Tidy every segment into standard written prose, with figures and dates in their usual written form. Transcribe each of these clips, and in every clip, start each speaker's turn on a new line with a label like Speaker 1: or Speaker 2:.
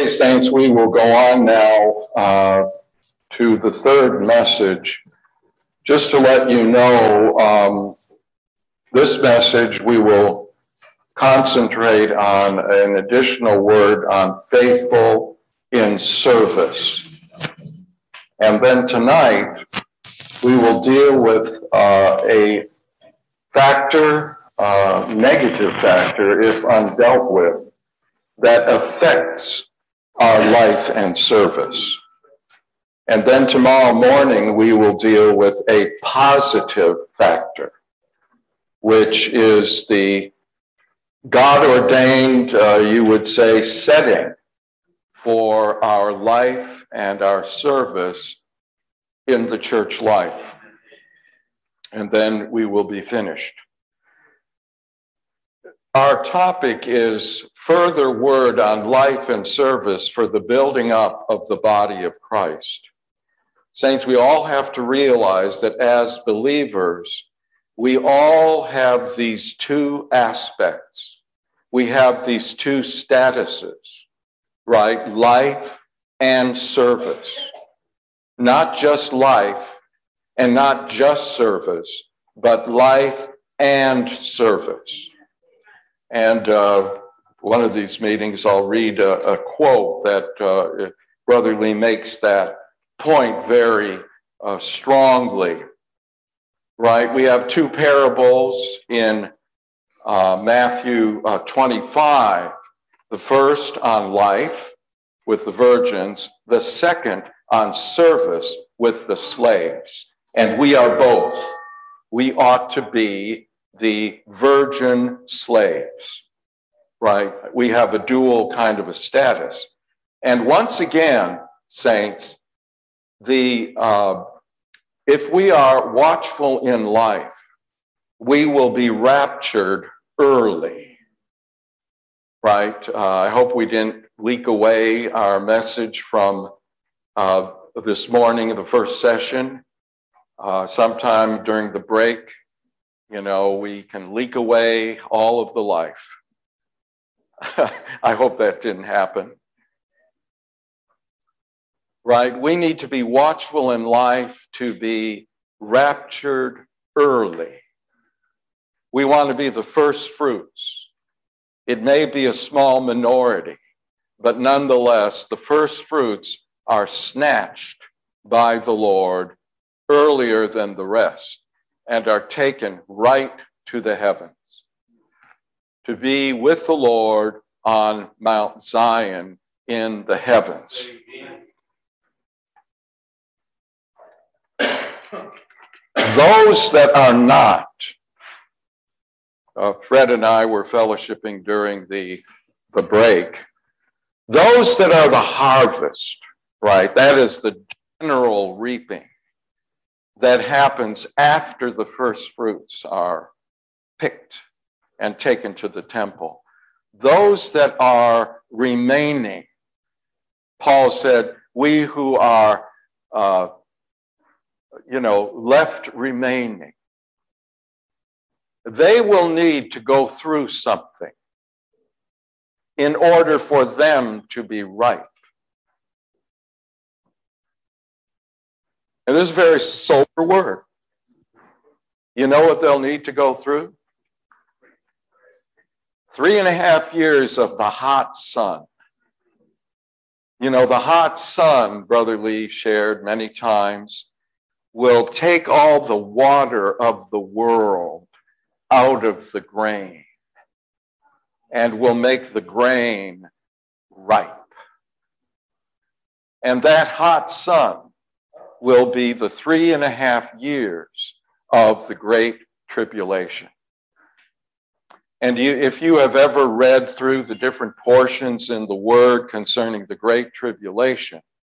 Speaker 1: Okay, saints, we will go on now to the third message. Just to let you know, this message we will concentrate on an additional word on faithful in service. And then tonight, we will deal with a factor, negative factor, if undealt with, that affects our life and service. And then tomorrow morning, we will deal with a positive factor, which is the God-ordained, you would say, setting for our life and our service in the church life. And then we will be finished. Our topic is further word on life and service for the building up of the body of Christ. Saints, we all have to realize that as believers, we all have these two aspects. We have these two statuses, right? Life and service. Not just life and not just service, but life and service. And one of these meetings, I'll read a quote that Brother Lee makes that point very strongly, right? We have two parables in Matthew 25. The first on life with the virgins, the second on service with the slaves. And we are both. We ought to be the virgin slaves, right? We have a dual kind of a status. And once again, saints, if we are watchful in life, we will be raptured early, right? I hope we didn't leak away our message from this morning in the first session. Sometime during the break, we can leak away all of the life. I hope that didn't happen. Right? We need to be watchful in life to be raptured early. We want to be the first fruits. It may be a small minority, but nonetheless, the first fruits are snatched by the Lord earlier than the rest and are taken right to the heavens to be with the Lord on Mount Zion in the heavens. Those that are not, Fred and I were fellowshipping during the break, those that are the harvest, right? That is the general reaping that happens after the first fruits are picked and taken to the temple. Those that are remaining, Paul said, we who are, left remaining, they will need to go through something in order for them to be ripe. And this is a very sober word. You know what they'll need to go through? 3.5 years of the hot sun. The hot sun, Brother Lee shared many times, will take all the water of the world out of the grain and will make the grain ripe. And that hot sun will be the 3.5 years of the Great Tribulation. And if you have ever read through the different portions in the Word concerning the Great Tribulation,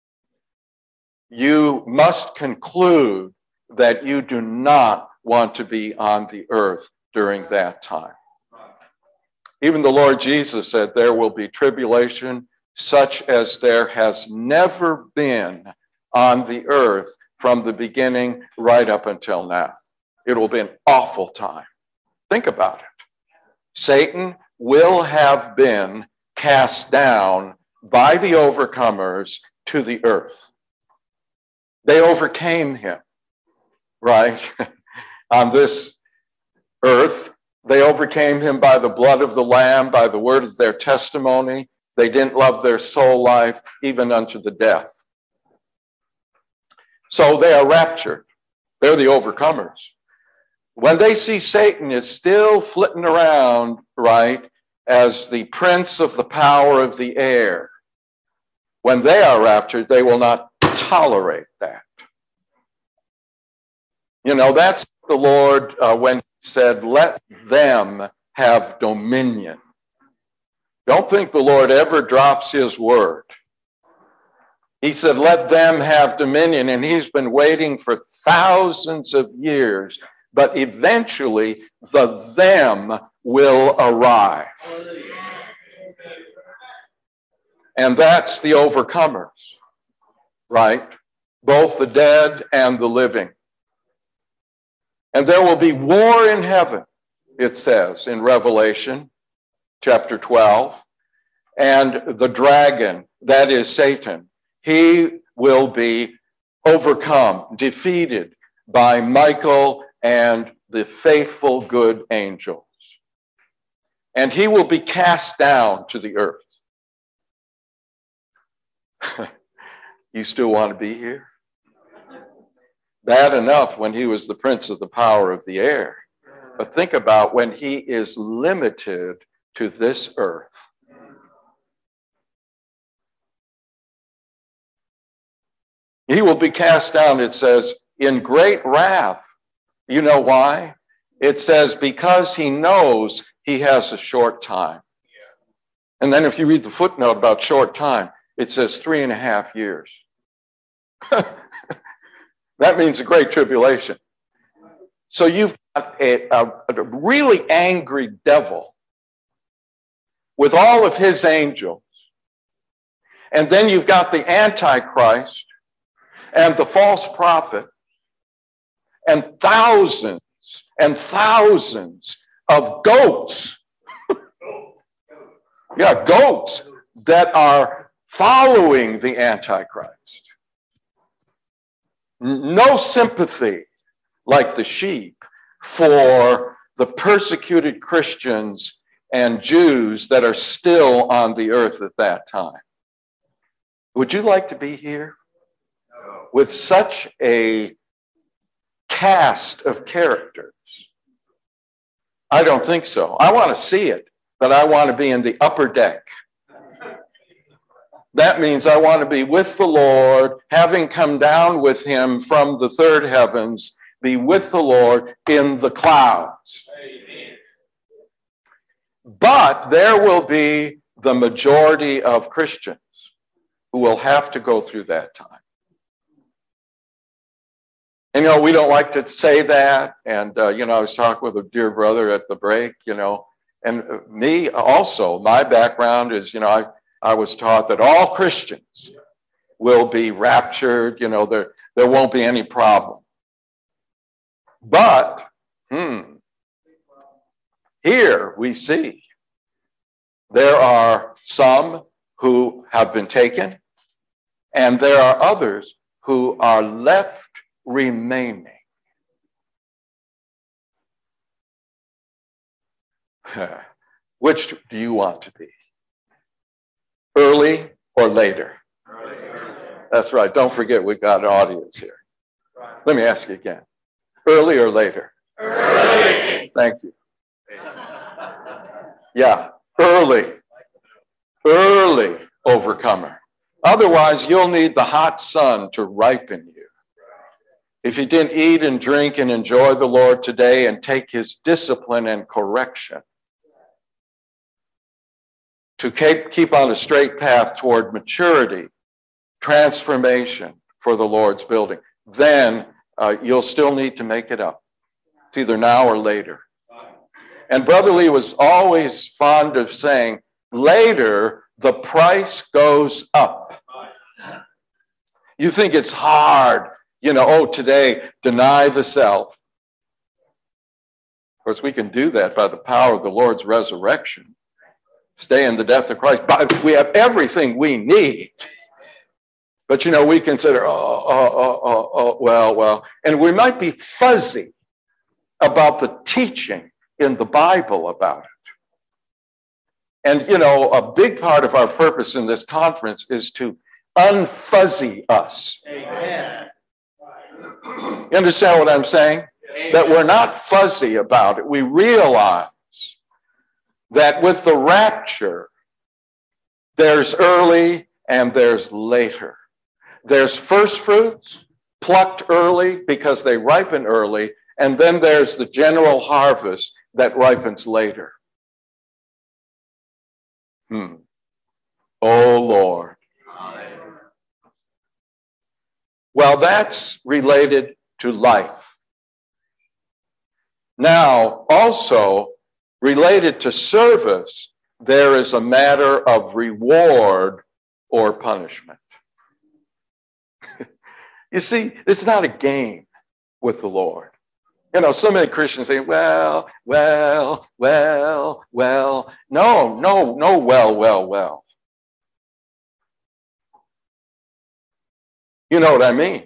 Speaker 1: you must conclude that you do not want to be on the earth during that time. Even the Lord Jesus said there will be tribulation such as there has never been on the earth from the beginning right up until now. It will be an awful time. Think about it. Satan will have been cast down by the overcomers to the earth. They overcame him, right? On this earth, they overcame him by the blood of the Lamb, by the word of their testimony. They didn't love their soul life even unto the death. So they are raptured. They're the overcomers. When they see Satan is still flitting around, right, as the prince of the power of the air, when they are raptured, they will not tolerate that. You know, that's the Lord when he said, let them have dominion. Don't think the Lord ever drops his word. He said, let them have dominion, and he's been waiting for thousands of years, but eventually the them will arrive. And that's the overcomers, right? Both the dead and the living. And there will be war in heaven, it says in Revelation chapter 12. And the dragon, that is Satan, he will be overcome, defeated by Michael and the faithful good angels. And he will be cast down to the earth. You still want to be here? Bad enough when he was the prince of the power of the air. But think about when he is limited to this earth. He will be cast down, it says, in great wrath. You know why? It says, because he knows he has a short time. And then if you read the footnote about short time, it says 3.5 years. That means a great tribulation. So you've got a really angry devil with all of his angels. And then you've got the Antichrist and the false prophet and thousands of goats. Yeah, goats that are following the Antichrist. No sympathy like the sheep for the persecuted Christians and Jews that are still on the earth at that time. Would you like to be here with such a cast of characters? I don't think so. I want to see it, but I want to be in the upper deck. That means I want to be with the Lord, having come down with him from the third heavens, be with the Lord in the clouds. Amen. But there will be the majority of Christians who will have to go through that time. And, we don't like to say that. And, I was talking with a dear brother at the break, and me also, my background is, I was taught that all Christians will be raptured, there won't be any problem. But here we see there are some who have been taken, and there are others who are left remaining. Which do you want to be? Early or later? Early. That's right. Don't forget we've got an audience here. Right. Let me ask you again. Early or later? Early. Thank you. Yeah, early. Early overcomer. Otherwise, you'll need the hot sun to ripen you. If you didn't eat and drink and enjoy the Lord today and take his discipline and correction, to keep on a straight path toward maturity, transformation for the Lord's building, then you'll still need to make it up. It's either now or later. And Brother Lee was always fond of saying, later, the price goes up. You think it's hard, today, deny the self. Of course, we can do that by the power of the Lord's resurrection. stay in the death of Christ. But we have everything we need. But, we consider, well, and we might be fuzzy about the teaching in the Bible about it. And, a big part of our purpose in this conference is to unfuzzy us.
Speaker 2: Amen.
Speaker 1: You understand what I'm saying?
Speaker 2: Amen.
Speaker 1: That we're not fuzzy about it. We realize that with the rapture, there's early and there's later. There's first fruits plucked early because they ripen early, and then there's the general harvest that ripens later. Oh, Lord. Well, that's related to life. Now, also related to service, there is a matter of reward or punishment. You see, it's not a game with the Lord. So many Christians say, well. No. You know what I mean?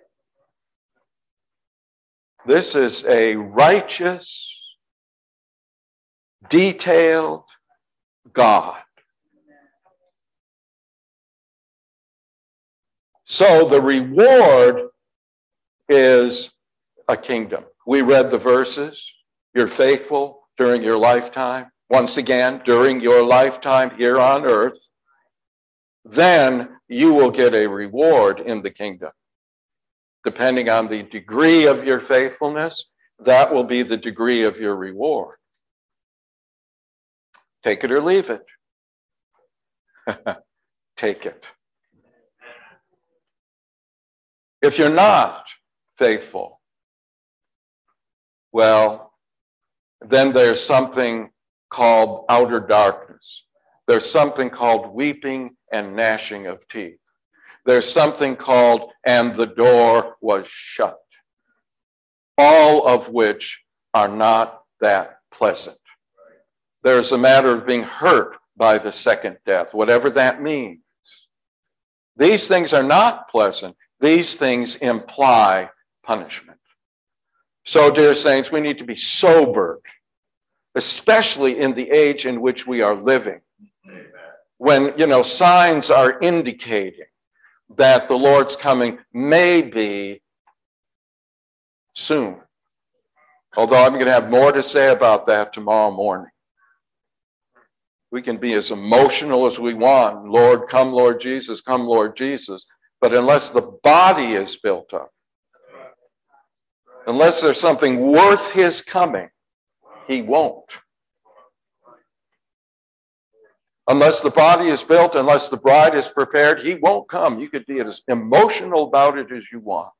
Speaker 1: This is a righteous, detailed God. So the reward is a kingdom. We read the verses. You're faithful during your lifetime. Once again, during your lifetime here on earth, then you will get a reward in the kingdom. Depending on the degree of your faithfulness, that will be the degree of your reward. Take it or leave it. Take it. If you're not faithful, well, then there's something called outer darkness. There's something called weeping and gnashing of teeth. There's something called, and the door was shut. All of which are not that pleasant. There's a matter of being hurt by the second death, whatever that means. These things are not pleasant. These things imply punishment. So, dear saints, we need to be sobered, especially in the age in which we are living, when, signs are indicating that the Lord's coming may be soon. Although I'm going to have more to say about that tomorrow morning. We can be as emotional as we want. Lord, come, Lord Jesus, come, Lord Jesus. But unless the body is built up, unless there's something worth his coming, he won't. Unless the body is built, unless the bride is prepared, he won't come. You could be as emotional about it as you want.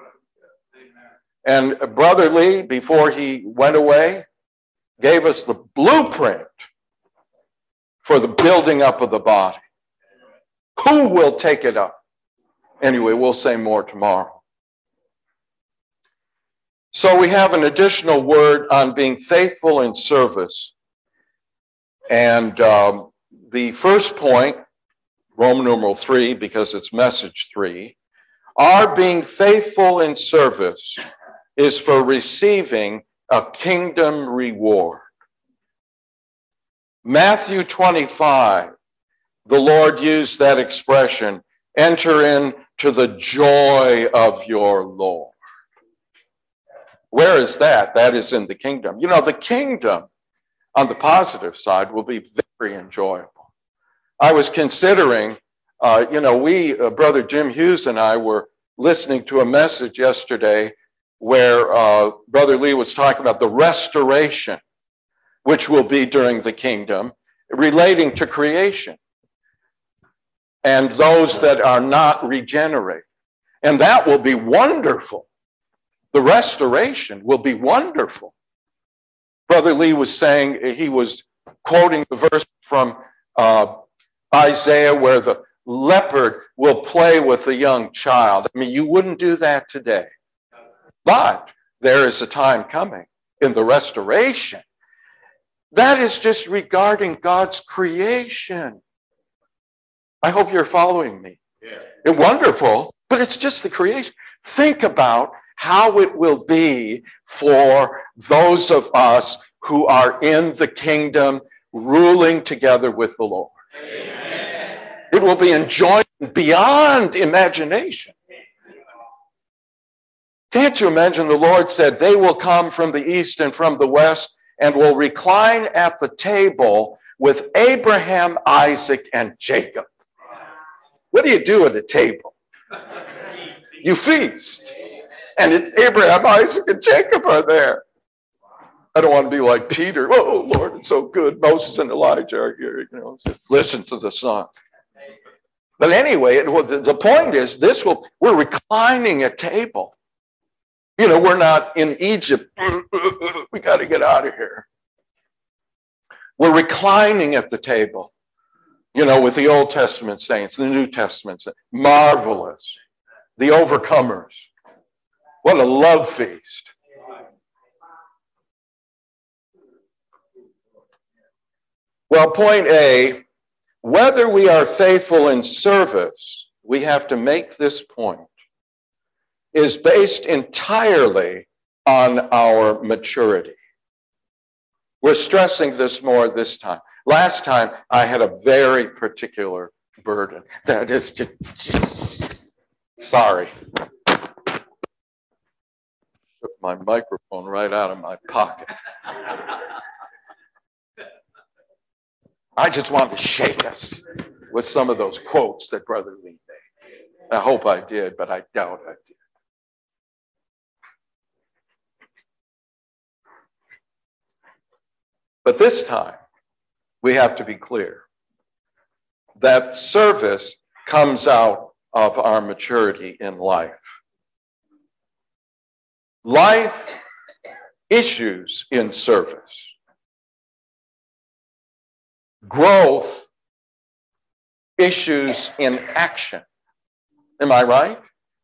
Speaker 1: And Brother Lee, before he went away, gave us the blueprint for the building up of the body. Who will take it up? Anyway, we'll say more tomorrow. So we have an additional word on being faithful in service. And the first point, Roman numeral 3, because it's message 3, our being faithful in service is for receiving a kingdom reward. Matthew 25, the Lord used that expression, enter into the joy of your Lord. Where is that? That is in the kingdom. The kingdom on the positive side will be very enjoyable. I was considering, Brother Jim Hughes and I were listening to a message yesterday where Brother Lee was talking about the restoration, which will be during the kingdom, relating to creation and those that are not regenerated. And that will be wonderful. The restoration will be wonderful. Brother Lee was saying, he was quoting the verse from Isaiah where the leopard will play with the young child. I mean, you wouldn't do that today. But there is a time coming in the restoration That is just regarding God's creation. I hope you're following me. Yeah. It's wonderful, but it's just the creation. Think about how it will be for those of us who are in the kingdom, ruling together with the Lord. Amen. It will be enjoyment beyond imagination. Can't you imagine? The Lord said, they will come from the east and from the west and will recline at the table with Abraham, Isaac, and Jacob. What do you do at a table? You feast. And it's Abraham, Isaac, and Jacob are there. I don't want to be like Peter. Oh, Lord, it's so good. Moses and Elijah are here. You know, just listen to the song. But anyway, the point is, we're reclining at table. You know, we're not in Egypt. We got to get out of here. We're reclining at the table, you know, with the Old Testament saints, the New Testament saints. Marvelous. The overcomers. What a love feast. Well, point A, whether we are faithful in service, we have to make this point, is based entirely on our maturity. We're stressing this more this time. Last time, I had a very particular burden. That is just sorry. Took my microphone right out of my pocket. I just wanted to shake us with some of those quotes that Brother Lee made. I hope I did, but I doubt I did. But this time, we have to be clear that service comes out of our maturity in life. Life issues in service. Growth issues in action. Am I right?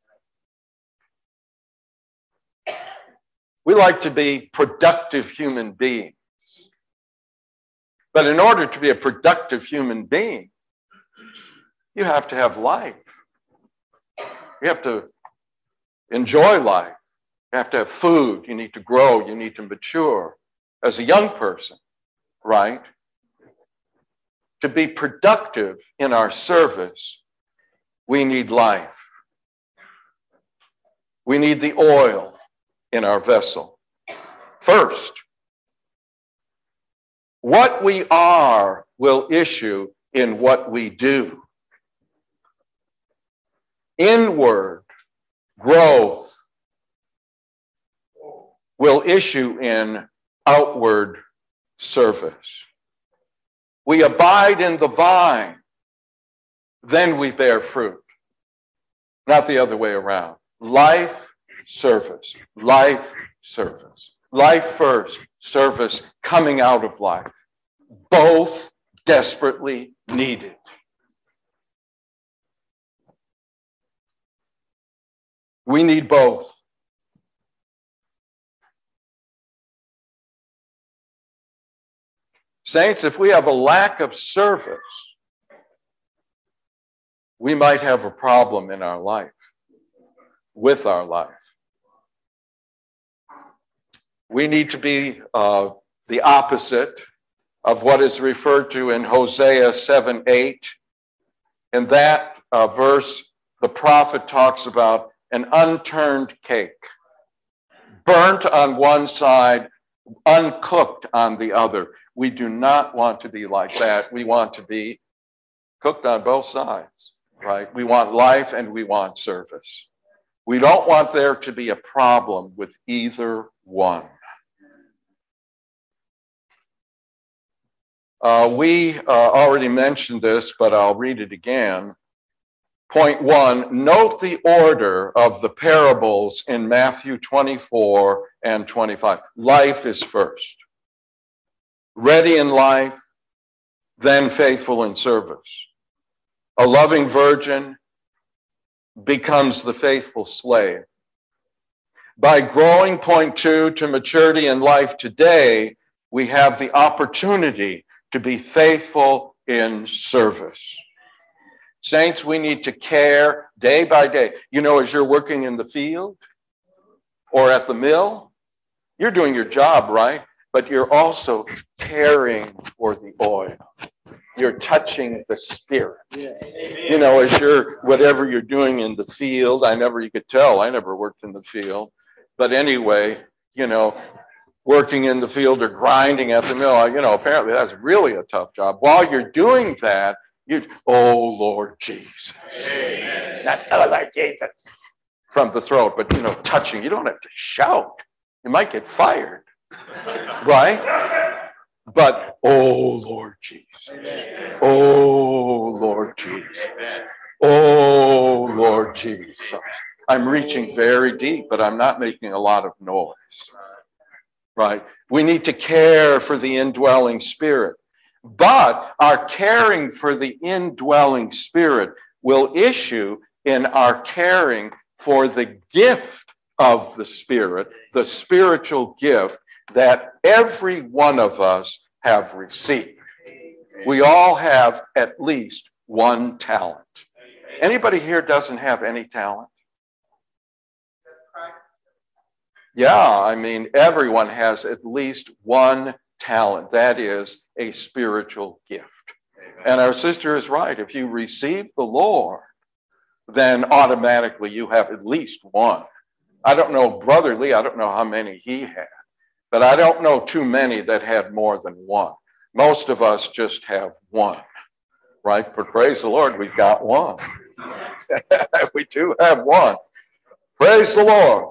Speaker 1: We like to be productive human beings. But in order to be a productive human being, you have to have life. You have to enjoy life. You have to have food. You need to grow. You need to mature as a young person, right? To be productive in our service, we need life. We need the oil in our vessel. First, what we are will issue in what we do. Inward growth will issue in outward service. We abide in the vine, then we bear fruit. Not the other way around. Life, service. Life, service. Life first, service coming out of life. Both desperately needed. We need both. Saints, if we have a lack of service, we might have a problem in our life, with our life. We need to be the opposite of what is referred to in Hosea 7:8. In that verse, the prophet talks about an unturned cake, burnt on one side, uncooked on the other. We do not want to be like that. We want to be cooked on both sides, right? We want life and we want service. We don't want there to be a problem with either one. We already mentioned this, but I'll read it again. Point 1, note the order of the parables in Matthew 24 and 25. Life is first. Ready in life, then faithful in service. A loving virgin becomes the faithful slave. By growing, point 2, to maturity in life today, we have the opportunity to be faithful in service. Saints, we need to care day by day. You know, as you're working in the field or at the mill, you're doing your job, right? But you're also caring for the oil. You're touching the Spirit. You know, as whatever you're doing in the field, you could tell, I never worked in the field. But anyway, you know, working in the field or grinding at the mill, you know, apparently that's really a tough job. While you're doing that, oh, Lord Jesus. Amen. Not, oh, Lord Jesus. From the throat, but, you know, touching. You don't have to shout. You might get fired. Right? But, oh, Lord Jesus. Oh, Lord Jesus. Oh, Lord Jesus. I'm reaching very deep, but I'm not making a lot of noise. Right? We need to care for the indwelling Spirit. But our caring for the indwelling Spirit will issue in our caring for the gift of the Spirit, the spiritual gift that every one of us have received. We all have at least one talent. Anybody here doesn't have any talent? Yeah, I mean, everyone has at least one talent. That is a spiritual gift. And our sister is right. If you receive the Lord, then automatically you have at least one. I don't know, Brother Lee, I don't know how many he had, but I don't know too many that had more than one. Most of us just have one, right? But praise the Lord, we've got one. We do have one. Praise the Lord.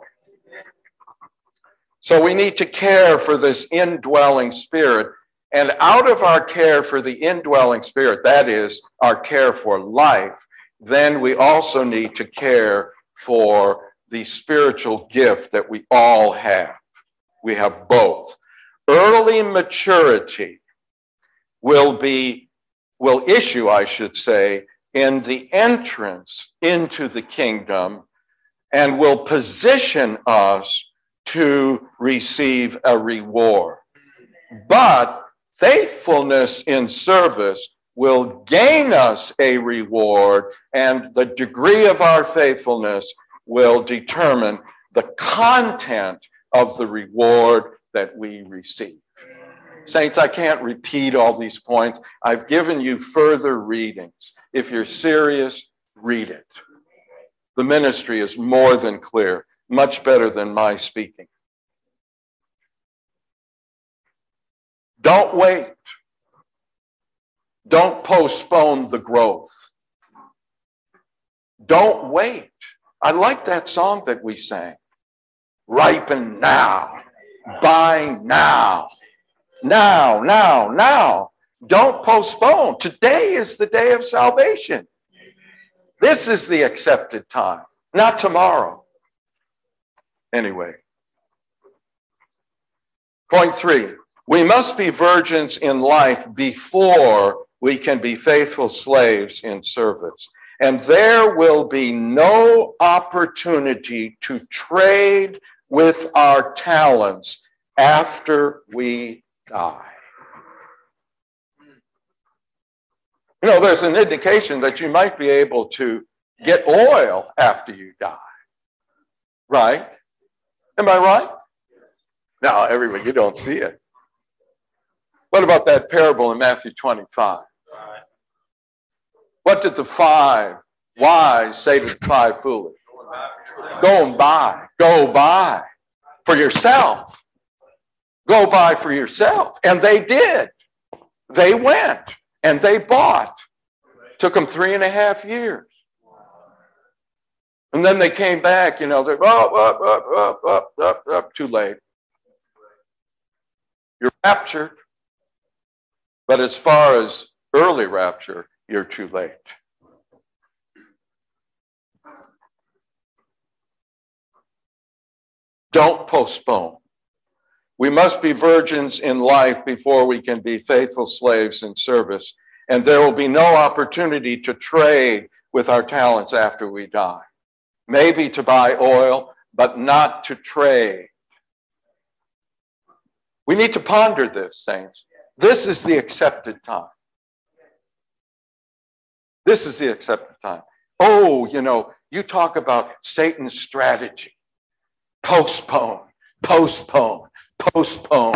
Speaker 1: So we need to care for this indwelling Spirit. And out of our care for the indwelling Spirit, that is our care for life, then we also need to care for the spiritual gift that we all have. We have both. Early maturity will issue, I should say, in the entrance into the kingdom and will position us to receive a reward. But faithfulness in service will gain us a reward, and the degree of our faithfulness will determine the content of the reward that we receive. Saints, I can't repeat all these points. I've given you further readings. If you're serious, read it. The ministry is more than clear, much better than my speaking. Don't wait. Don't postpone the growth. Don't wait. I like that song that we sang. Ripen now. Buy now. Now, now, now. Don't postpone. Today is the day of salvation. This is the accepted time, not tomorrow. Anyway. Point 3. We must be virgins in life before we can be faithful slaves in service. And there will be no opportunity to trade with our talents after we die. You know, there's an indication that you might be able to get oil after you die. Right? Am I right? Now, everyone, you don't see it. What about that parable in Matthew 25? What did the 5 wise say to the 5 foolish? Go and buy. Go buy for yourself. Go buy for yourself. And they did. They went and they bought. Took them 3.5 years. And then they came back, you know, they're too late. You're raptured. But as far as early rapture, you're too late. Don't postpone. We must be virgins in life before we can be faithful slaves in service. And there will be no opportunity to trade with our talents after we die. Maybe to buy oil, but not to trade. We need to ponder this, saints. This is the accepted time. This is the accepted time. Oh, you talk about Satan's strategy. Postpone, postpone, postpone.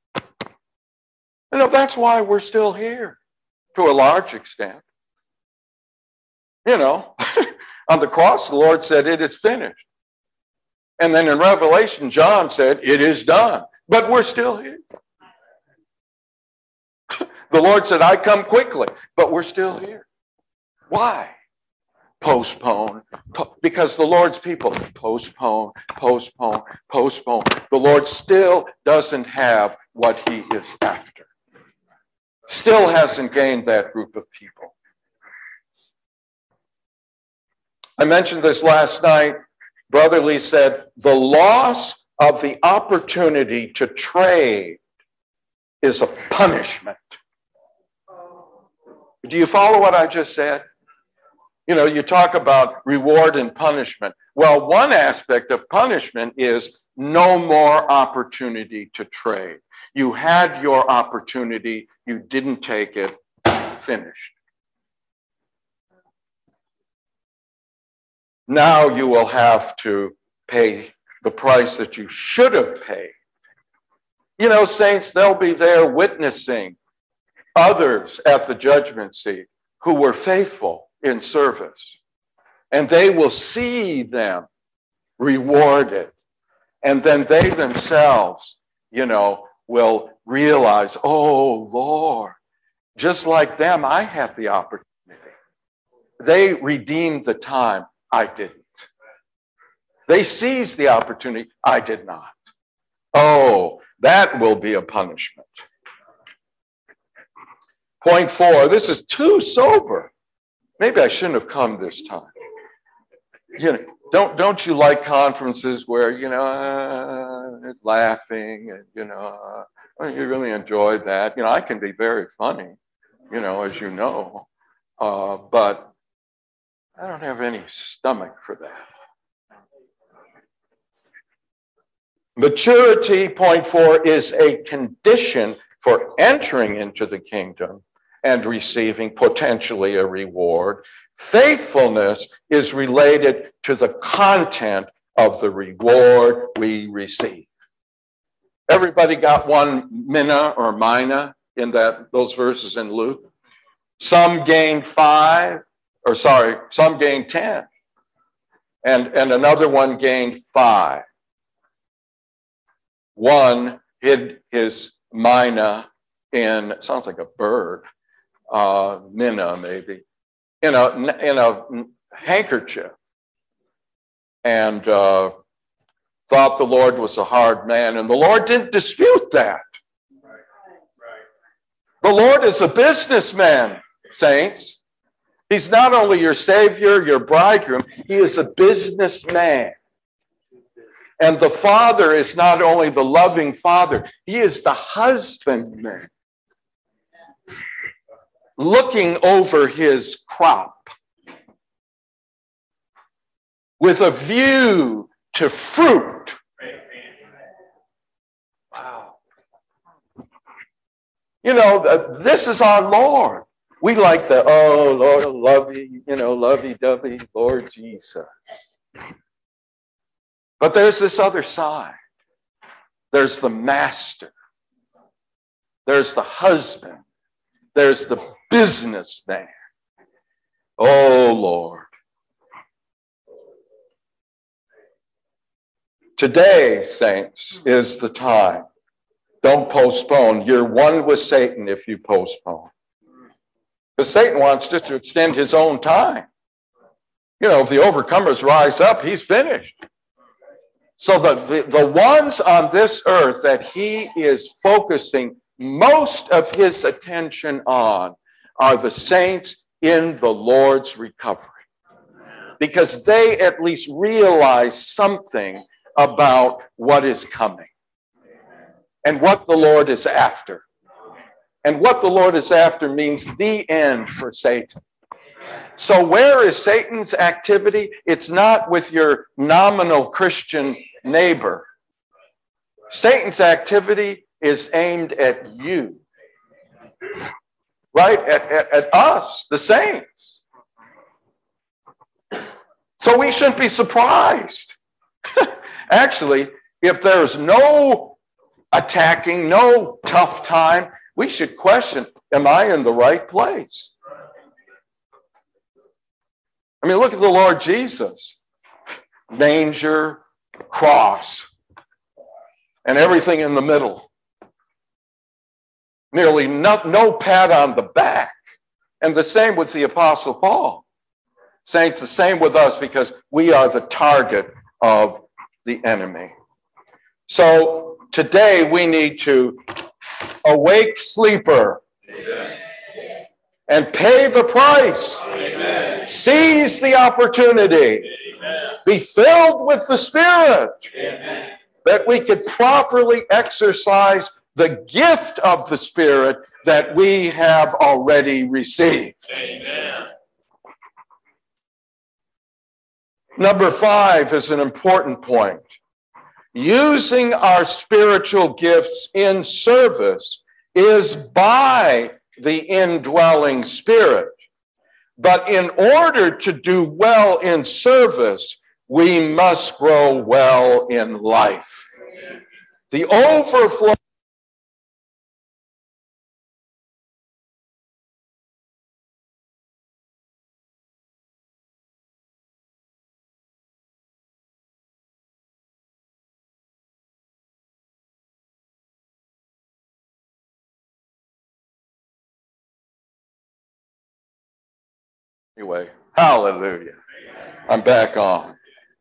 Speaker 1: That's why we're still here to a large extent. On the cross, the Lord said, it is finished. And then in Revelation, John said, it is done. But we're still here. The Lord said, I come quickly, but we're still here. Why? Postpone. Because the Lord's people postpone, postpone, postpone. The Lord still doesn't have what he is after. Still hasn't gained that group of people. I mentioned this last night. Brother Lee said, the loss of the opportunity to trade is a punishment. Do you follow what I just said? You talk about reward and punishment. Well, one aspect of punishment is no more opportunity to trade. You had your opportunity, you didn't take it, finished. Now you will have to pay the price that you should have paid. Saints, they'll be there witnessing others at the judgment seat who were faithful in service. And they will see them rewarded. And then they themselves, will realize, oh, Lord, just like them, I had the opportunity. They redeemed the time. I didn't. They seized the opportunity. I did not. Oh, that will be a punishment. Point 4, this is too sober. Maybe I shouldn't have come this time. Don't you like conferences where, laughing and, you really enjoy that. I can be very funny, as you know, but I don't have any stomach for that. Maturity, point 4, is a condition for entering into the kingdom and receiving potentially a reward. Faithfulness is related to the content of the reward we receive. Everybody got one mina or mina in those verses in Luke? Some gained 10, and another one gained 5. One hid his mina in, sounds like a bird, mina maybe, in a handkerchief, and thought the Lord was a hard man, and the Lord didn't dispute that. The Lord is a businessman, saints. He's not only your Savior, your bridegroom, he is a businessman. And the Father is not only the loving Father, he is the husbandman, looking over his crop with a view to fruit. Wow. This is our Lord. We like the, oh, Lord, lovey-dovey, Lord Jesus. But there's this other side. There's the master. There's the husband. There's the businessman. Oh, Lord. Today, saints, is the time. Don't postpone. You're one with Satan if you postpone. Because Satan wants just to extend his own time. If the overcomers rise up, he's finished. So the ones on this earth that he is focusing most of his attention on are the saints in the Lord's recovery. Because they at least realize something about what is coming and what the Lord is after. And what the Lord is after means the end for Satan. So where is Satan's activity? It's not with your nominal Christian neighbor. Satan's activity is aimed at you, right? At us, the saints. So we shouldn't be surprised. Actually, if there's no attacking, no tough time, we should question, am I in the right place? I mean, look at the Lord Jesus. Manger, cross, and everything in the middle. Nearly no pat on the back. And the same with the Apostle Paul. Saints, the same with us because we are the target of the enemy. So today we need to awake sleeper. Amen. And pay the price. Amen. Seize the opportunity. Amen. Be filled with the Spirit. Amen. That we could properly exercise the gift of the Spirit that we have already received. Amen. Number 5 is an important point. Using our spiritual gifts in service is by the indwelling Spirit. But in order to do well in service, we must grow well in life. The overflow Anyway, hallelujah. I'm back on.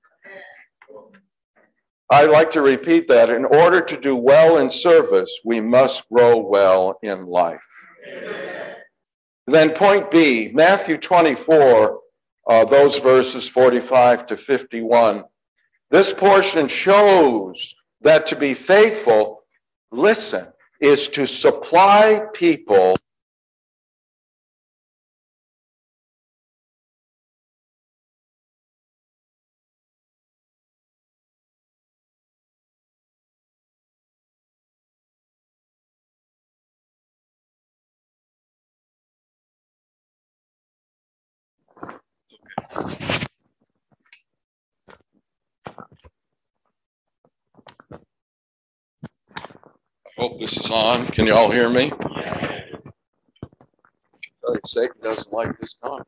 Speaker 1: I like to repeat that. In order to do well in service, we must grow well in life. Amen. Then point B, Matthew 24, those verses 45 to 51. This portion shows that to be faithful, listen, is to supply people Hope this is on. Can you all hear me? Satan doesn't like this conference.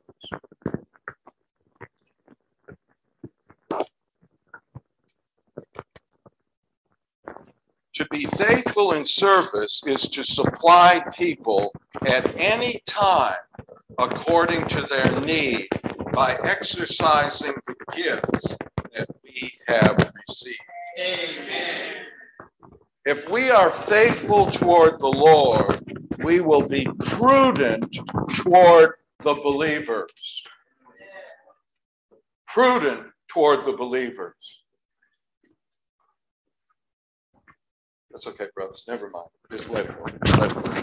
Speaker 1: To be faithful in service is to supply people at any time according to their need by exercising the gifts that we have received. Amen. If we are faithful toward the Lord, we will be prudent toward the believers. Prudent toward the believers. That's okay, brothers. Never mind. Just let it go. Let it go.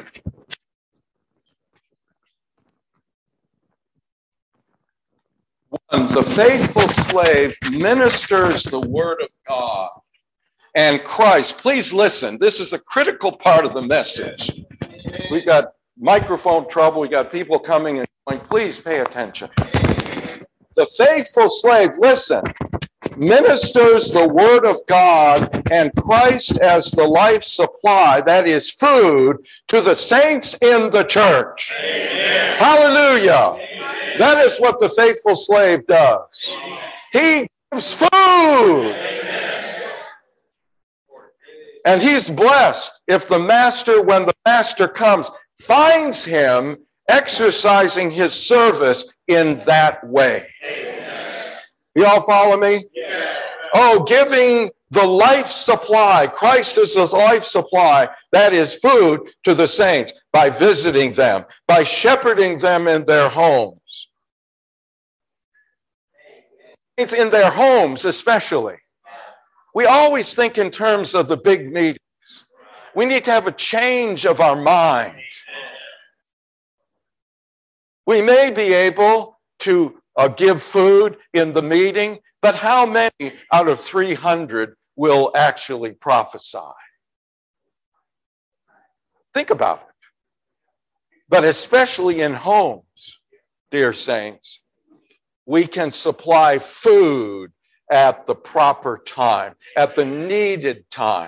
Speaker 1: One, the faithful slave ministers the word of God and Christ. Please listen. This is the critical part of the message. We've got microphone trouble. We got people coming and going. Please pay attention. The faithful slave, listen, ministers the word of God and Christ as the life supply, that is food, to the saints in the church. Amen. Hallelujah. Amen. That is what the faithful slave does. He gives food. Amen. And he's blessed if the master, when the master comes, finds him exercising his service in that way. Amen. You all follow me? Yeah. Oh, giving the life supply, Christ is the life supply, that is food to the saints, by visiting them, by shepherding them in their homes. It's in their homes especially. We always think in terms of the big meetings. We need to have a change of our mind. We may be able to give food in the meeting, but how many out of 300 will actually prophesy? Think about it. But especially in homes, dear saints, we can supply food at the proper time, at the needed time.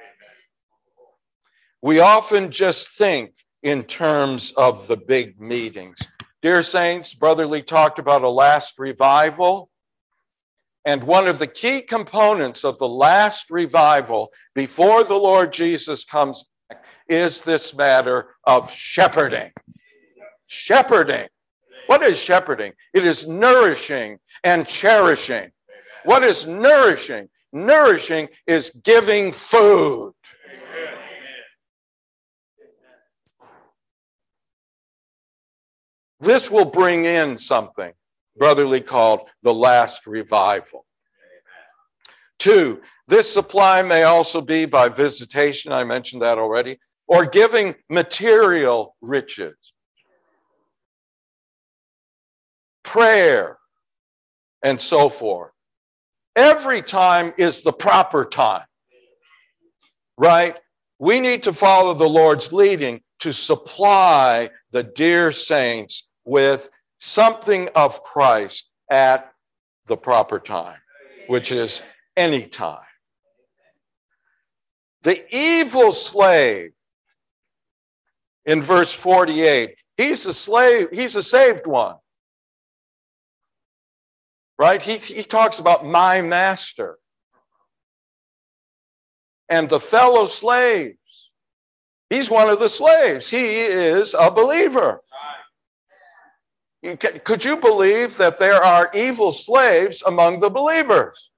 Speaker 1: We often just think in terms of the big meetings. Dear saints, Brother Lee talked about a last revival. And one of the key components of the last revival before the Lord Jesus comes back is this matter of shepherding. Shepherding. What is shepherding? It is nourishing and cherishing. What is nourishing? Nourishing is giving food. This will bring in something Brother Lee called the last revival. 2, this supply may also be by visitation, I mentioned that already, or giving material riches. Prayer, and so forth. Every time is the proper time, right? We need to follow the Lord's leading to supply the dear saints with something of Christ at the proper time, which is any time. The evil slave in verse 48, he's a slave, he's a saved one. Right? He talks about my master. And the fellow slaves, he's one of the slaves. He is a believer. Could you believe that there are evil slaves among the believers?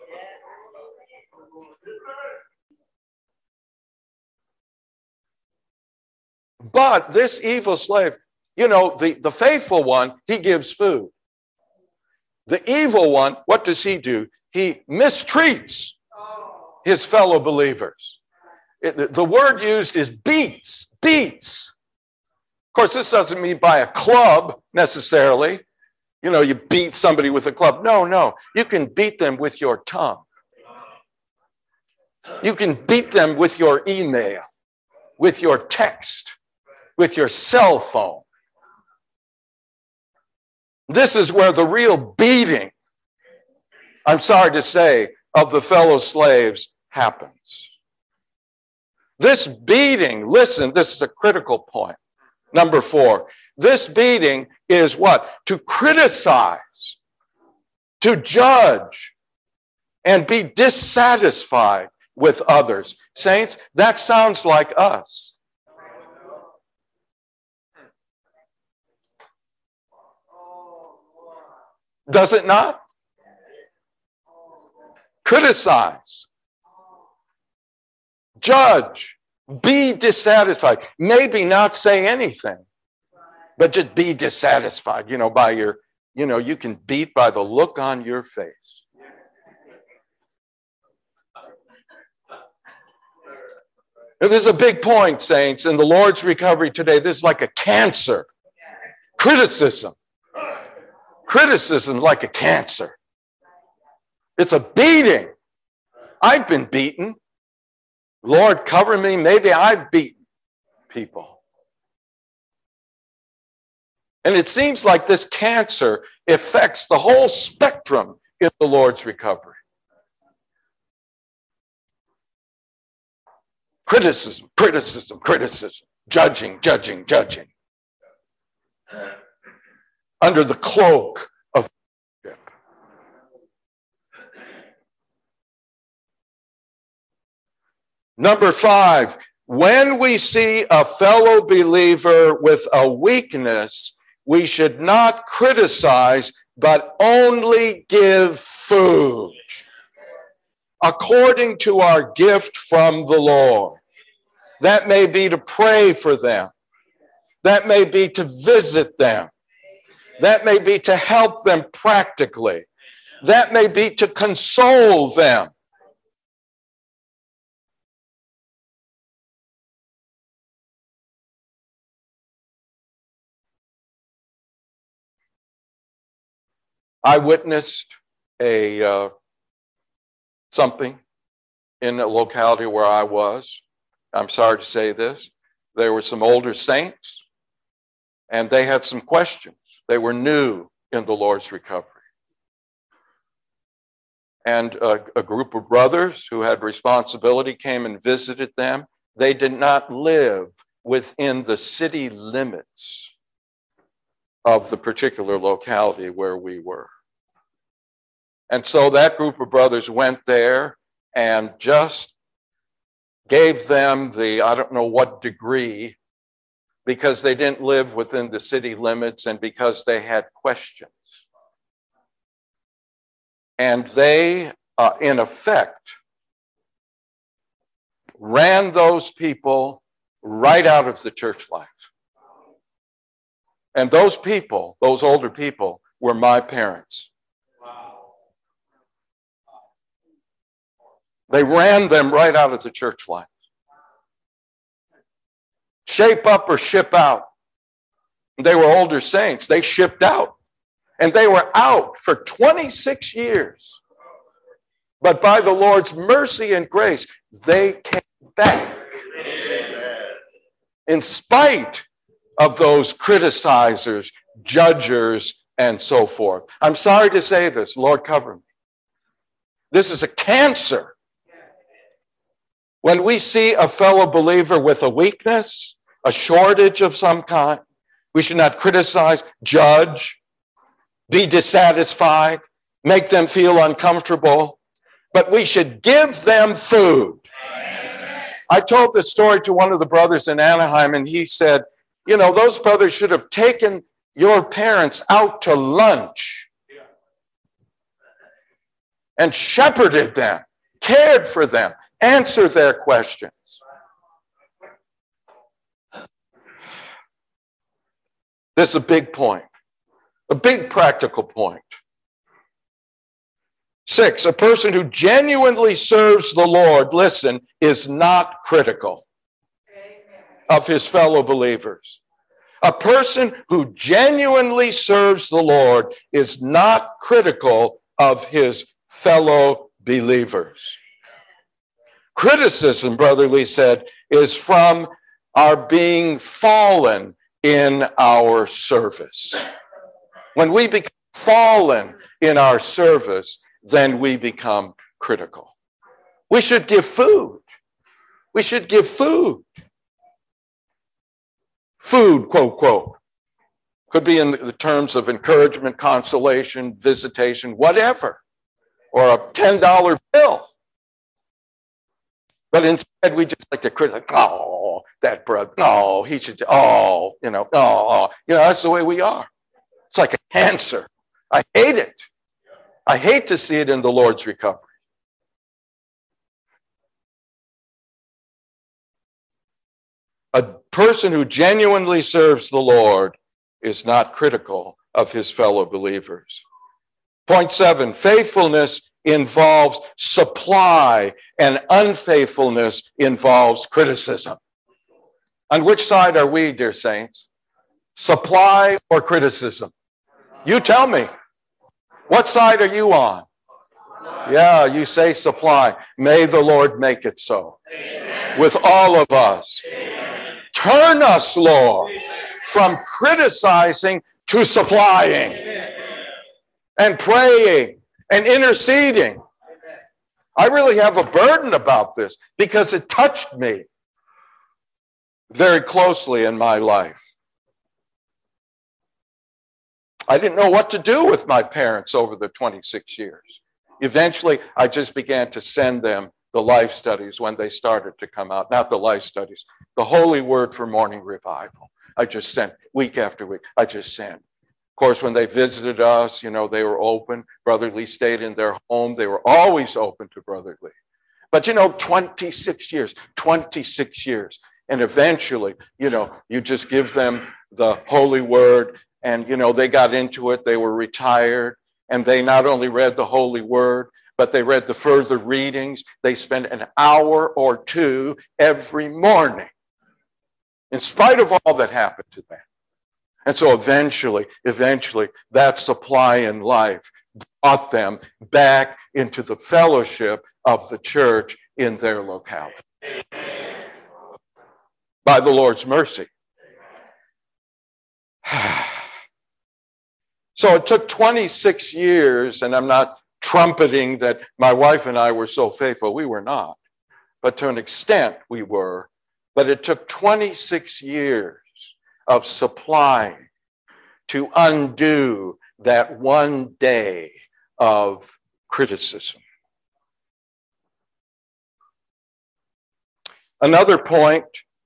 Speaker 1: But this evil slave, you know, the faithful one, he gives food. The evil one, what does he do? He mistreats his fellow believers. The word used is beats. Of course, this doesn't mean by a club necessarily. You know, you beat somebody with a club. No. You can beat them with your tongue. You can beat them with your email, with your text, with your cell phone. This is where the real beating, I'm sorry to say, of the fellow slaves happens. This beating, listen, this is a critical point. Number 4, this beating is what? To criticize, to judge, and be dissatisfied with others. Saints, that sounds like us. Does it not? Criticize, judge, be dissatisfied. Maybe not say anything, but just be dissatisfied, you know, by your, you know, you can beat by the look on your face. This is a big point, saints, in the Lord's recovery today. This is like a cancer. Criticism like a cancer. It's a beating. I've been beaten. Lord, cover me. Maybe I've beaten people. And it seems like this cancer affects the whole spectrum in the Lord's recovery. Criticism. Judging. Under the cloak of leadership. Number 5, when we see a fellow believer with a weakness, we should not criticize, but only give food according to our gift from the Lord. That may be to pray for them. That may be to visit them. That may be to help them practically. That may be to console them. I witnessed something in a locality where I was. I'm sorry to say this. There were some older saints, and they had some questions. They were new in the Lord's recovery. And a group of brothers who had responsibility came and visited them. They did not live within the city limits of the particular locality where we were. And so that group of brothers went there and just gave them the, I don't know what degree, because they didn't live within the city limits and because they had questions. And they, in effect, ran those people right out of the church life. And those people, those older people, were my parents. They ran them right out of the church life. Shape up or ship out. They were older saints. They shipped out. And they were out for 26 years. But by the Lord's mercy and grace, they came back. In spite of those criticizers, judgers, and so forth. I'm sorry to say this, Lord, cover me. This is a cancer. When we see a fellow believer with a weakness, a shortage of some kind, we should not criticize, judge, be dissatisfied, make them feel uncomfortable, but we should give them food. I told this story to one of the brothers in Anaheim, and he said, you know, those brothers should have taken your parents out to lunch and shepherded them, cared for them, answered their questions. This is a big point, a big practical point. 6, a person who genuinely serves the Lord, listen, is not critical of his fellow believers. A person who genuinely serves the Lord is not critical of his fellow believers. Criticism, Brother Lee said, is from our being fallen in our service. When we become fallen in our service, then we become critical. We should give food. We should give food. Food, quote, quote. Could be in the terms of encouragement, consolation, visitation, whatever. Or a $10 bill. But instead, we just like to criticize, oh, that brother, oh, he should, oh, that's the way we are. It's like a cancer. I hate it. I hate to see it in the Lord's recovery. A person who genuinely serves the Lord is not critical of his fellow believers. Point 7, faithfulness involves supply and unfaithfulness involves criticism. On which side are we, dear saints? Supply or criticism? You tell me. What side are you on? Yeah, you say supply. May the Lord make it so. Amen. With all of us. Amen. Turn us, Lord, from criticizing to supplying. Amen. And praying and interceding. I really have a burden about this because it touched me very closely in my life. I didn't know what to do with my parents over the 26 years. Eventually, I just began to send them the life studies when they started to come out. Not the life studies, the Holy Word for Morning Revival. I just sent week after week. I just sent. Of course, when they visited us, they were open. Brother Lee stayed in their home. They were always open to Brother Lee. But 26 years. And eventually, you just give them the Holy Word. And, they got into it. They were retired. And they not only read the Holy Word, but they read the further readings. They spent an hour or two every morning, in spite of all that happened to them. And so eventually, that supply in life brought them back into the fellowship of the church in their locality. by the Lord's mercy. So it took 26 years, and I'm not trumpeting that my wife and I were so faithful. We were not, but to an extent we were. But it took 26 years of supplying to undo that one day of criticism. Another point,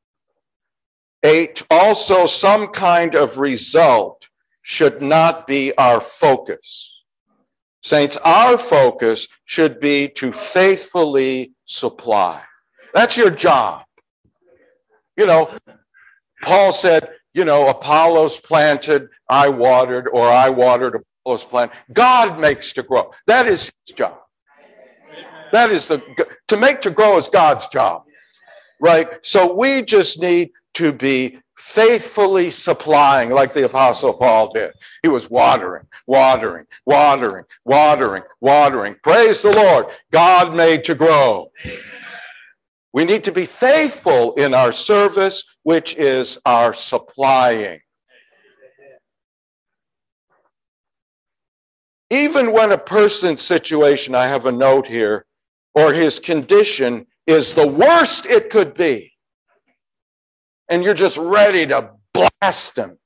Speaker 1: 8, also some kind of result should not be our focus. Saints, our focus should be to faithfully supply. That's your job. You know, Paul said, Apollos planted, I watered, or I watered, Apollos planted. God makes to grow. That is his job. That is to make to grow is God's job, right? So we just need to be faithfully supplying like the Apostle Paul did. He was watering. Praise the Lord. God made to grow. We need to be faithful in our service, which is our supplying. Even when a person's situation, I have a note here, or his condition is the worst it could be, and you're just ready to blast him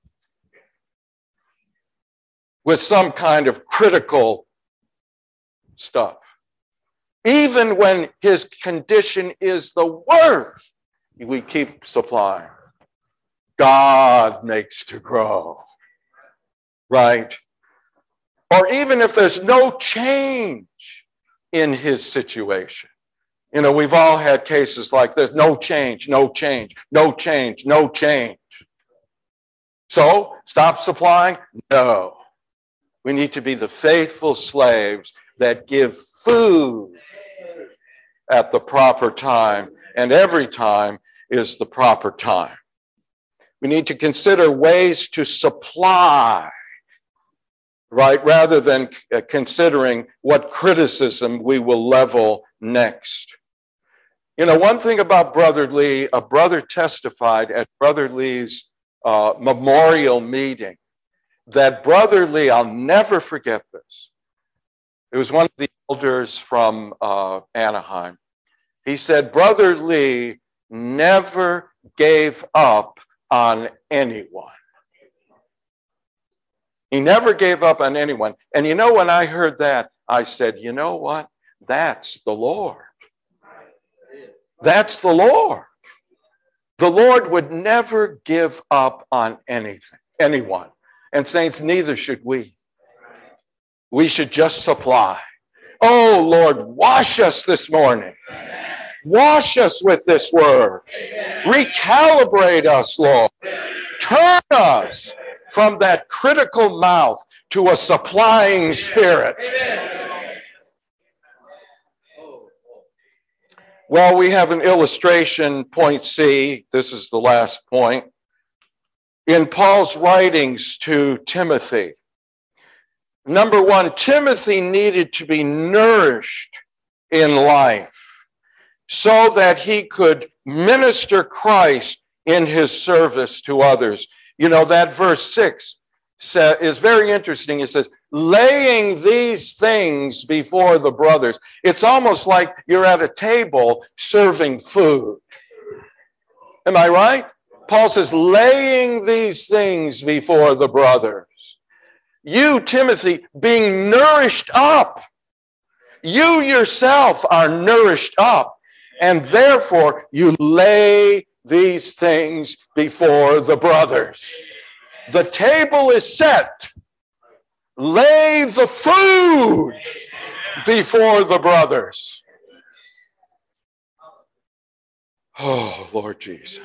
Speaker 1: with some kind of critical stuff. Even when his condition is the worst, we keep supplying. God makes to grow, right? Or even if there's no change in his situation. We've all had cases like this. No change. So, stop supplying? No. We need to be the faithful slaves that give food at the proper time, and every time is the proper time. We need to consider ways to supply, right, rather than considering what criticism we will level next. One thing about Brother Lee, a brother testified at Brother Lee's memorial meeting that Brother Lee, I'll never forget this. It was one of the elders from Anaheim. He said, Brother Lee never gave up on anyone. He never gave up on anyone. And when I heard that, I said, you know what? That's the Lord. That's the Lord. The Lord would never give up on anyone. And saints, neither should we. We should just supply. Oh, Lord, wash us this morning. Wash us with this word. Recalibrate us, Lord. Turn us from that critical mouth to a supplying spirit. Well, we have an illustration, point C. This is the last point. In Paul's writings to Timothy, number one, Timothy needed to be nourished in life so that he could minister Christ in his service to others. That verse 6 is very interesting. It says, laying these things before the brothers. It's almost like you're at a table serving food. Am I right? Paul says, laying these things before the brothers. You, Timothy, being nourished up. You yourself are nourished up, and therefore you lay these things before the brothers. The table is set. Lay the food before the brothers. Oh, Lord Jesus.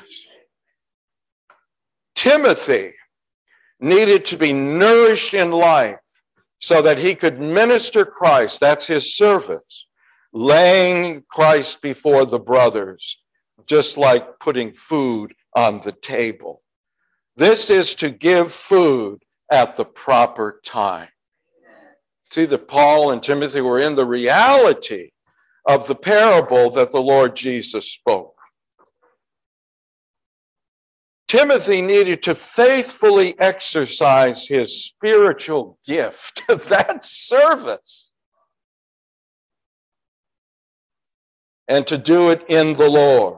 Speaker 1: Timothy needed to be nourished in life so that he could minister Christ. That's his service. Laying Christ before the brothers, just like putting food on the table. This is to give food at the proper time. See that Paul and Timothy were in the reality of the parable that the Lord Jesus spoke. Timothy needed to faithfully exercise his spiritual gift. That's service. And to do it in the Lord.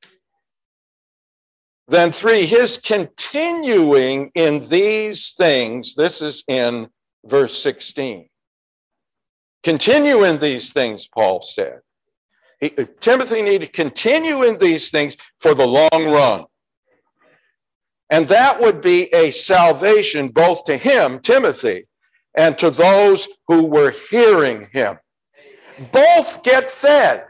Speaker 1: Then 3, his continuing in these things. This is in verse 16. Continue in these things, Paul said. Timothy needed to continue in these things for the long run. And that would be a salvation both to him, Timothy, and to those who were hearing him. Both get fed.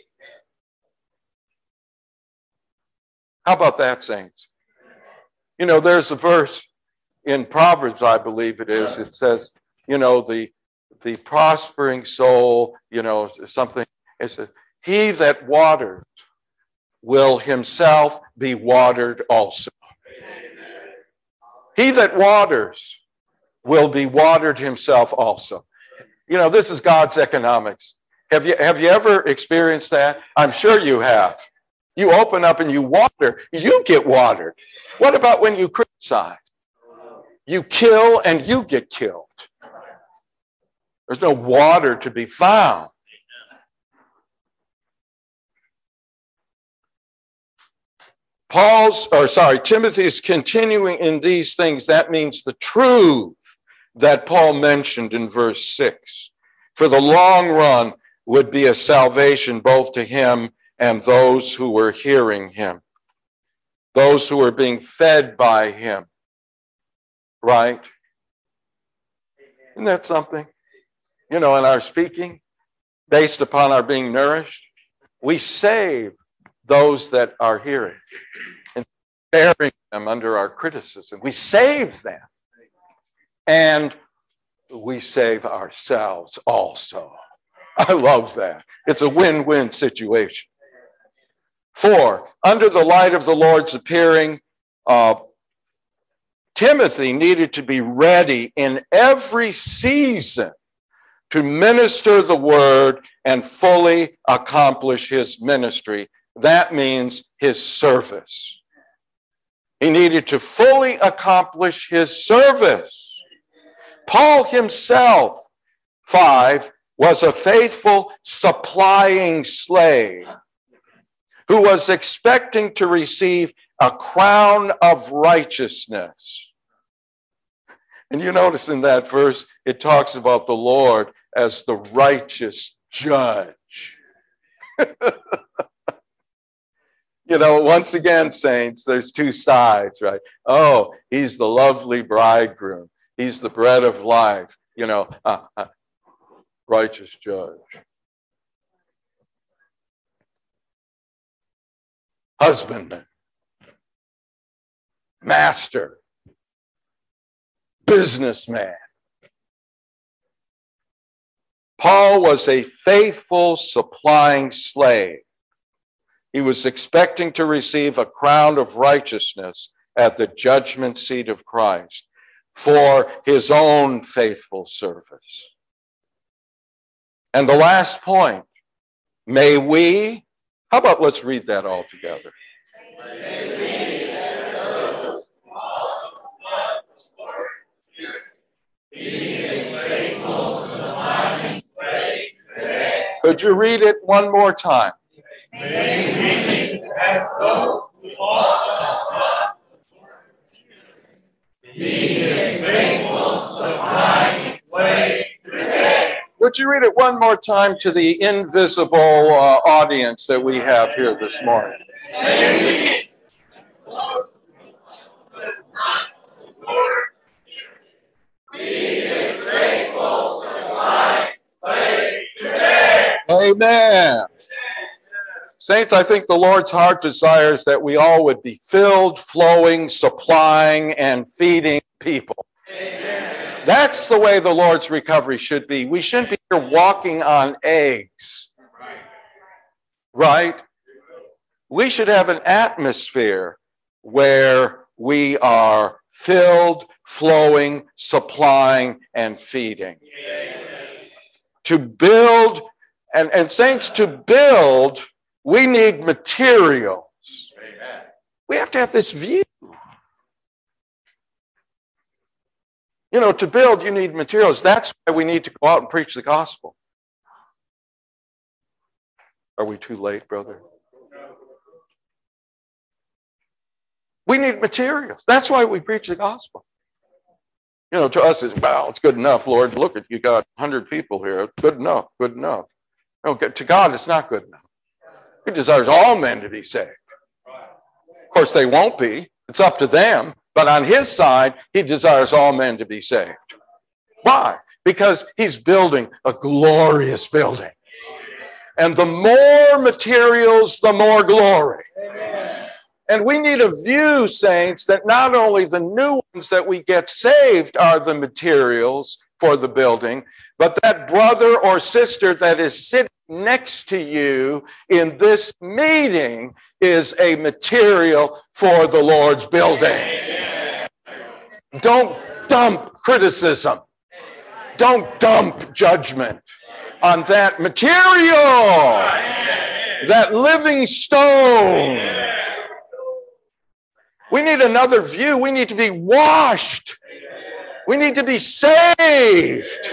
Speaker 1: How about that, saints? You know, there's a verse in Proverbs, I believe it is. It says, you know, the prospering soul, you know, something. It says, he that waters will himself be watered also. He that waters will be watered himself also. You know, this is God's economics. Have you ever experienced that? I'm sure you have. You open up and you water, you get watered. What about when you criticize? You kill and you get killed. There's no water to be found. Timothy's continuing in these things. That means the truth that Paul mentioned in verse 6. For the long run would be a salvation both to him and those who were hearing him. Those who were being fed by him. Right? Isn't that something? You know, in our speaking, based upon our being nourished, we save those that are hearing and bearing them under our criticism. We save them. And we save ourselves also. I love that. It's a win-win situation. 4, under the light of the Lord's appearing, Timothy needed to be ready in every season to minister the word and fully accomplish his ministry. That means his service. He needed to fully accomplish his service. Paul himself, 5, was a faithful supplying slave who was expecting to receive a crown of righteousness. And you notice in that verse, it talks about the Lord as the righteous judge. You know, once again, saints, there's two sides, right? Oh, he's the lovely bridegroom. He's the bread of life. You know, righteous judge. Husbandman. Master. Businessman. Paul was a faithful supplying slave. He was expecting to receive a crown of righteousness at the judgment seat of Christ for his own faithful service. And the last point, may we, how about let's read that all together? Could you read it one more time?
Speaker 2: May we, as those who lost be as faithful to find way today.
Speaker 1: Would you read it one more time to the invisible audience that we have here this morning?
Speaker 2: May we, be as faithful to find way today.
Speaker 1: Amen. Saints, I think the Lord's heart desires that we all would be filled, flowing, supplying, and feeding people.
Speaker 2: Amen.
Speaker 1: That's the way the Lord's recovery should be. We shouldn't be here walking on eggs. Right? We should have an atmosphere where we are filled, flowing, supplying, and feeding.
Speaker 2: Amen.
Speaker 1: To build, and saints, to build, we need materials.
Speaker 2: Amen.
Speaker 1: We have to have this view. You know, to build, you need materials. That's why we need to go out and preach the gospel. Are we too late, brother? We need materials. That's why we preach the gospel. You know, to us, it's good enough, Lord. Look at you got 100 people here. Good enough, good enough. No, to God, it's not good enough. He desires all men to be saved. Of course, they won't be. It's up to them. But on his side, he desires all men to be saved. Why? Because he's building a glorious building. And the more materials, the more glory. And we need a view, saints, that not only the new ones that we get saved are the materials for the building, but that brother or sister that is sitting next to you in this meeting is a material for the Lord's building. Don't dump criticism. Don't dump judgment on that material, that living stone. We need another view. We need to be washed. We need to be saved.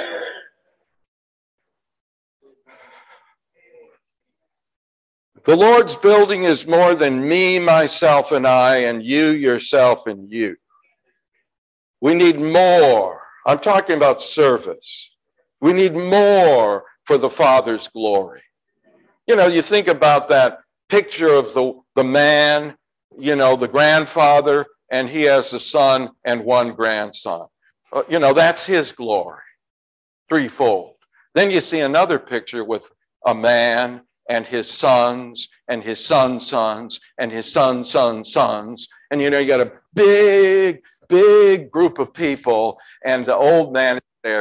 Speaker 1: The Lord's building is more than me, myself, and I, and you, yourself, and you. We need more. I'm talking about service. We need more for the Father's glory. You know, you think about that picture of the man, you know, the grandfather, and he has a son and one grandson. You know, that's his glory, threefold. Then you see another picture with a man and his sons and his sons' sons and his sons' sons' sons. And, you know, you got a big, big group of people, and the old man is there.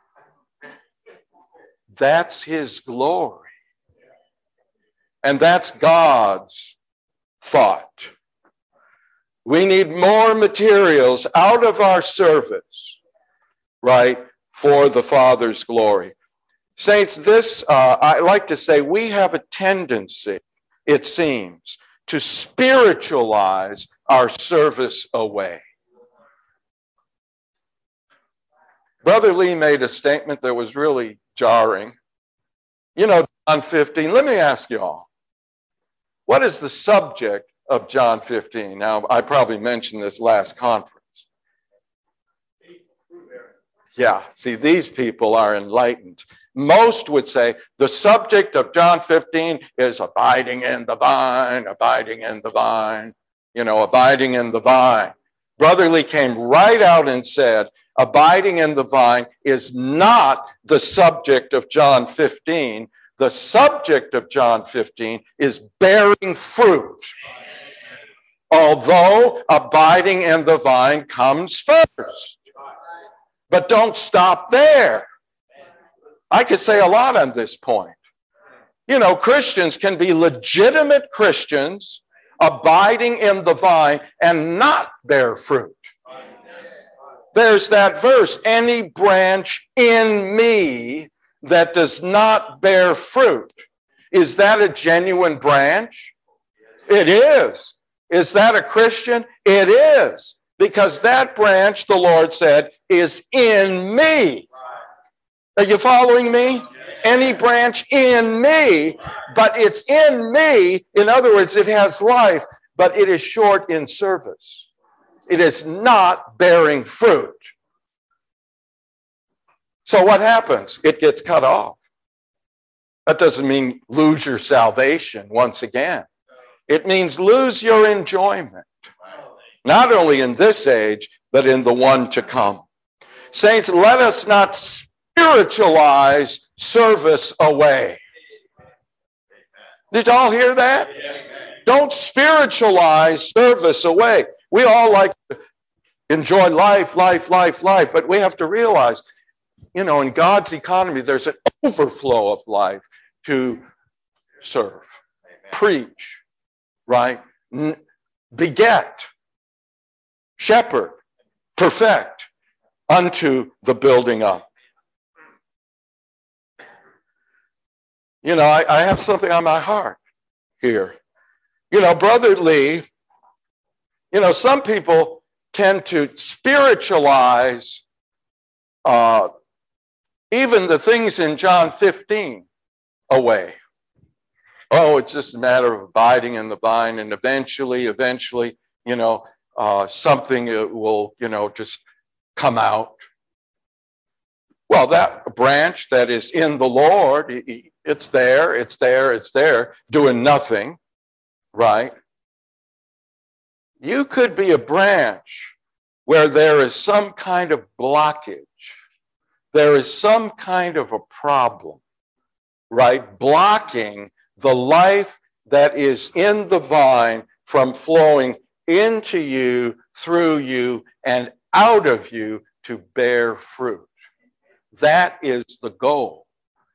Speaker 1: That's his glory. And that's God's thought. We need more materials out of our service, right, for the Father's glory. Saints, this, I like to say, we have a tendency, it seems, to spiritualize our service away. Brother Lee made a statement that was really jarring. You know, John 15, let me ask you all, what is the subject of John 15? Now, I probably mentioned this last conference. Yeah, see, these people are enlightened. Most would say the subject of John 15 is abiding in the vine, abiding in the vine, you know, abiding in the vine. Brother Lee came right out and said, abiding in the vine is not the subject of John 15. The subject of John 15 is bearing fruit. Although abiding in the vine comes first. But don't stop there. I could say a lot on this point. You know, Christians can be legitimate Christians, abiding in the vine, and not bear fruit. There's that verse, any branch in me that does not bear fruit. Is that a genuine branch? It is. Is that a Christian? It is. Because that branch, the Lord said, is in me. Are you following me? Any branch in me, but it's in me. In other words, it has life, but it is short in service. It is not bearing fruit. So what happens? It gets cut off. That doesn't mean lose your salvation once again. It means lose your enjoyment, not only in this age, but in the one to come. Saints, let us not spiritualize service away. Did y'all hear that? Don't spiritualize service away. We all like to enjoy life, but we have to realize, you know, in God's economy, there's an overflow of life to serve, preach, right? Beget, shepherd, perfect unto the building up. You know, I have something on my heart here. You know, Brother Lee, you know, some people tend to spiritualize even the things in John 15 away. Oh, it's just a matter of abiding in the vine, and eventually, something will, just come out. Well, that branch that is in the Lord, it's there, doing nothing, right? You could be a branch where there is some kind of blockage. There is some kind of a problem, right? Blocking the life that is in the vine from flowing into you, through you, and out of you to bear fruit. That is the goal,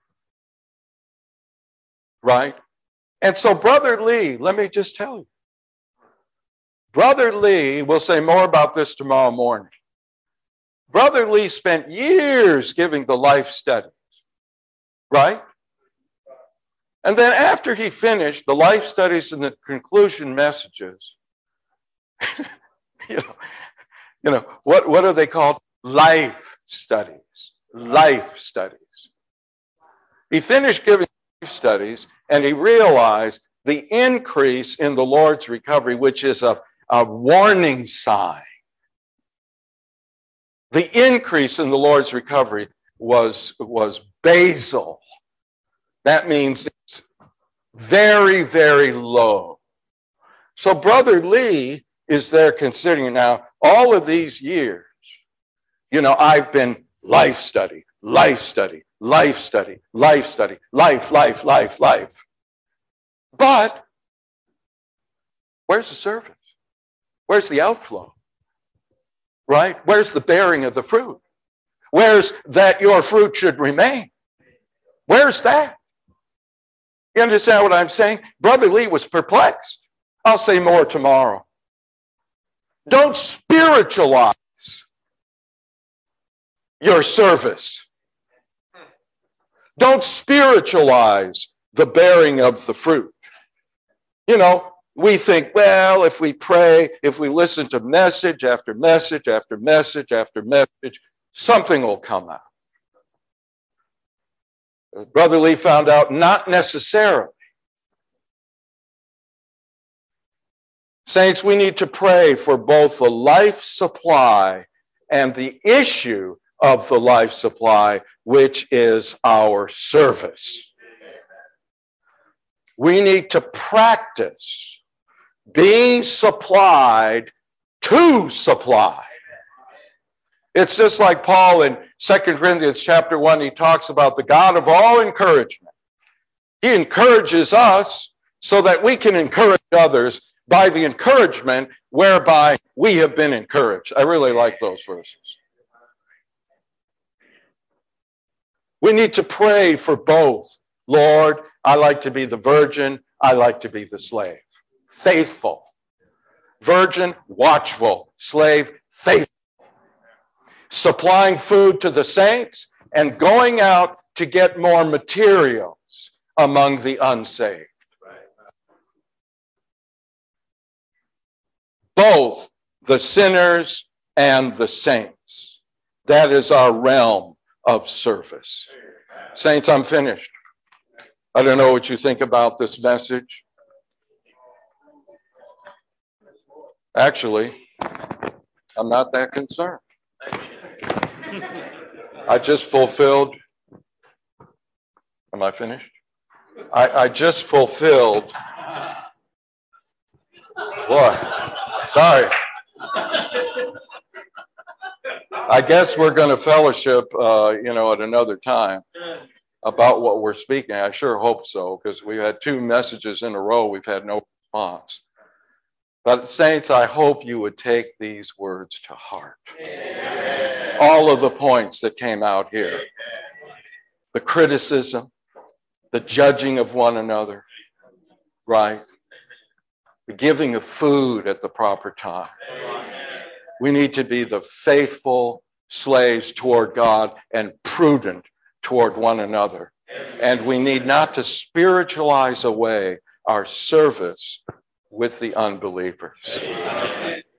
Speaker 1: right? And so Brother Lee, let me just tell you, Brother Lee, we'll say more about this tomorrow morning. Brother Lee spent years giving the life studies, right? And then after he finished the life studies and the conclusion messages, what are they called? Life studies. Life studies. He finished giving life studies and he realized the increase in the Lord's recovery, which is a warning sign. The increase in the Lord's recovery was basal. That means it's very, very low. So Brother Lee is there considering now all of these years, I've been life study, life. But where's the service? Where's the outflow? Right? Where's the bearing of the fruit? Where's that your fruit should remain? Where's that? You understand what I'm saying? Brother Lee was perplexed. I'll say more tomorrow. Don't spiritualize your service. Don't spiritualize the bearing of the fruit. We think, well, if we pray, if we listen to message after message after message after message, something will come out. Brother Lee found out not necessarily. Saints, we need to pray for both the life supply and the issue of the life supply, which is our service. We need to practice being supplied to supply. It's just like Paul in 2 Corinthians chapter 1, he talks about the God of all encouragement. He encourages us so that we can encourage others by the encouragement whereby we have been encouraged. I really like those verses. We need to pray for both. Lord, I like to be the virgin. I like to be the slave. Faithful. Virgin, watchful. Slave, faithful. Supplying food to the saints and going out to get more materials among the unsaved. Both the sinners and the saints. That is our realm of service. Saints, I'm finished. I don't know what you think about this message. Actually, I'm not that concerned. I just fulfilled. Am I finished? I just fulfilled. What? Sorry. I guess we're going to fellowship, at another time about what we're speaking. I sure hope so, because we had 2 messages in a row. We've had no response. But saints, I hope you would take these words to heart. Amen. All of the points that came out here. Amen. The criticism, the judging of one another, right? The giving of food at the proper time. Amen. We need to be the faithful slaves toward God and prudent toward one another. Amen. And we need not to spiritualize away our service with the unbelievers. Amen.